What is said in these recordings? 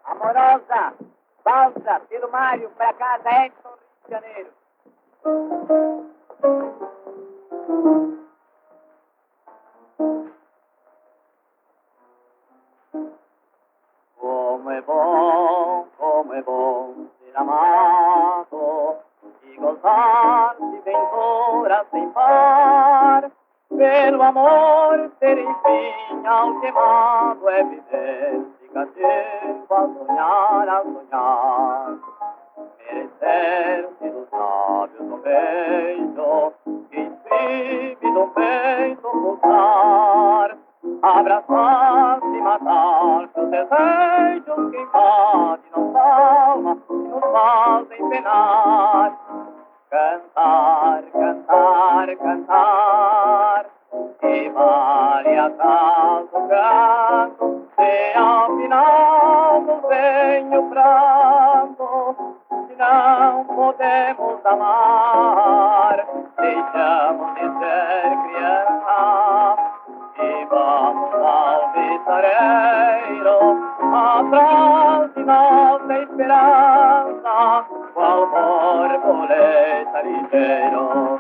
Amorosa, valsa, pelo Mário, pra casa, Edson, Rio de Janeiro. Como é bom ser amado e gozar de ventura sem par. Pelo amor ser enfim algemado é viver cativo a sonhar. Merecer-se dos lábios um beijo que exprime do peito pulsar. Abraçar-se e matar seus desejos que invadem nossa alma e nos fazem penar. Cantar, cantar, cantar, que vale acaso o canto, se ao final nos vem o pranto, se não podemos amar, deixamos de ser criança e vamos ao viçareiro, atrás de nossa esperança, qual borboleta ligeiro.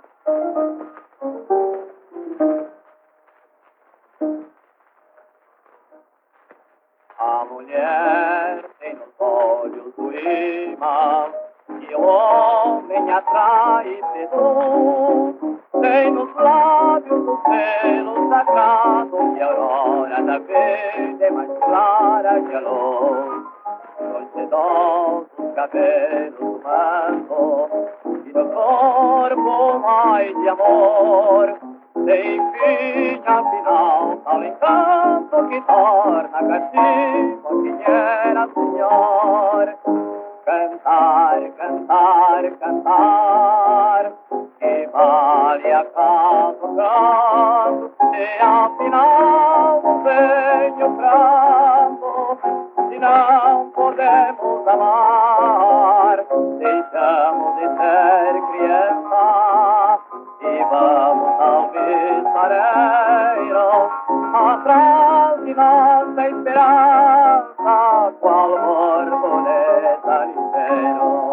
A mulher tem nos olhos o imã que o homem atrai e seduz, tem nos lábios o selo sagrado que a aurora da vida é mais clara que a luz. Nos sedosos cabelos do manto e no corpo mais de amor, sem fim afinal ao encanto que torna cativo quem era senhor. Cantar, cantar, cantar, que vale acaso o canto, se afinal não vem o pranto, se não podemos amar, deixamos de ser criança e vamos ao viçareiro, atrás de nossa esperança, qual borboleta ligeiro.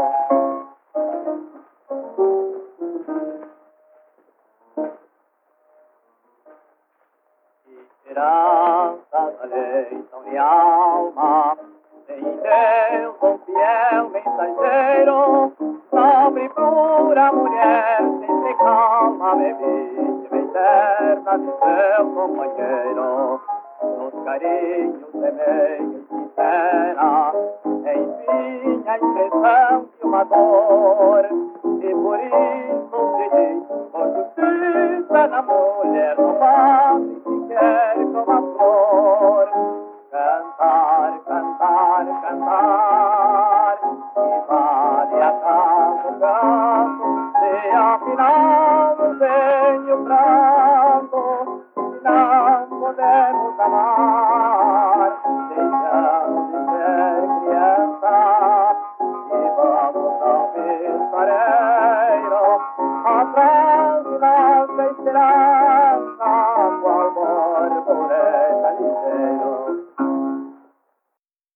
Esperanças aleitam minha alma, em Deus um fiel mensageiro, nobre pura mulher, sempre calma, me vítima eterna de seu companheiro. Nos carinhos e meios sincera, enfim a expressão de uma dor, e por isso pedi por justiça na mulher, não bate sequer como a flor. Cantar, cantar, cantar, que vale acaso o canto, se afinal